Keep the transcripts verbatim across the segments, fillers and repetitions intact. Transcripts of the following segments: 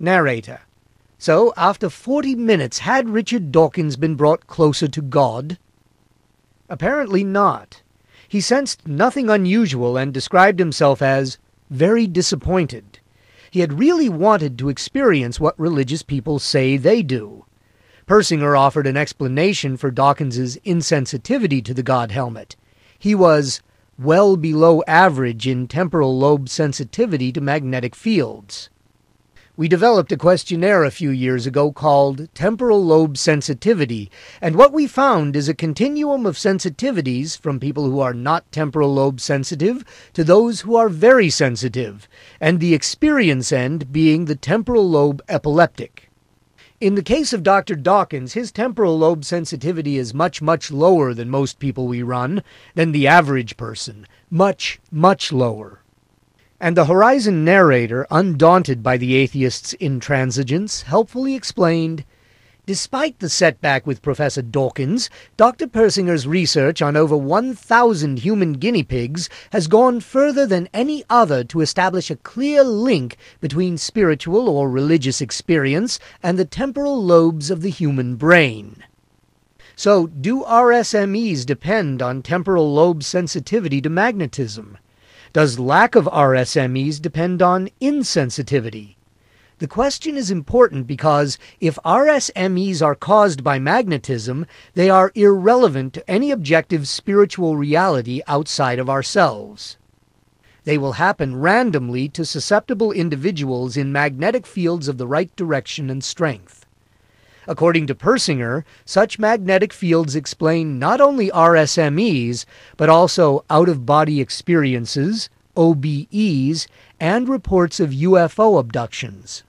Narrator: So, after forty minutes, had Richard Dawkins been brought closer to God? Apparently not. He sensed nothing unusual and described himself as very disappointed. He had really wanted to experience what religious people say they do. Persinger offered an explanation for Dawkins's insensitivity to the God helmet. He was well below average in temporal lobe sensitivity to magnetic fields. We developed a questionnaire a few years ago called Temporal Lobe Sensitivity, and what we found is a continuum of sensitivities from people who are not temporal lobe sensitive to those who are very sensitive, and the experience end being the temporal lobe epileptic. In the case of Doctor Dawkins, his temporal lobe sensitivity is much, much lower than most people we run, than the average person. Much, much lower. And the Horizon narrator, undaunted by the atheist's intransigence, helpfully explained, despite the setback with Professor Dawkins, Doctor Persinger's research on over one thousand human guinea pigs has gone further than any other to establish a clear link between spiritual or religious experience and the temporal lobes of the human brain. So, do R S M Es depend on temporal lobe sensitivity to magnetism? Does lack of R S M Es depend on insensitivity? The question is important because if R S M Es are caused by magnetism, they are irrelevant to any objective spiritual reality outside of ourselves. They will happen randomly to susceptible individuals in magnetic fields of the right direction and strength. According to Persinger, such magnetic fields explain not only R S M Es, but also out-of-body experiences, O B Es, and reports of U F O abductions.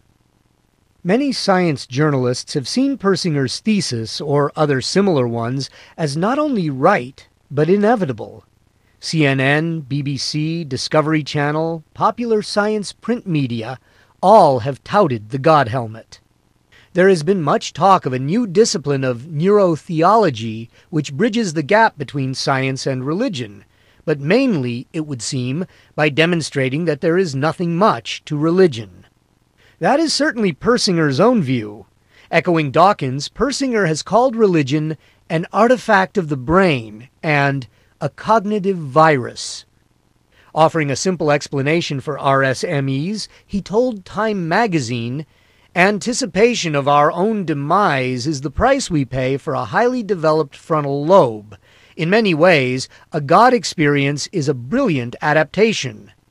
Many science journalists have seen Persinger's thesis, or other similar ones, as not only right, but inevitable. C N N, B B C, Discovery Channel, popular science print media, all have touted the God helmet. There has been much talk of a new discipline of neurotheology which bridges the gap between science and religion, but mainly, it would seem, by demonstrating that there is nothing much to religion. That is certainly Persinger's own view. Echoing Dawkins, Persinger has called religion an artifact of the brain and a cognitive virus. Offering a simple explanation for R S M Es, he told Time magazine, "Anticipation of our own demise is the price we pay for a highly developed frontal lobe. In many ways, a God experience is a brilliant adaptation.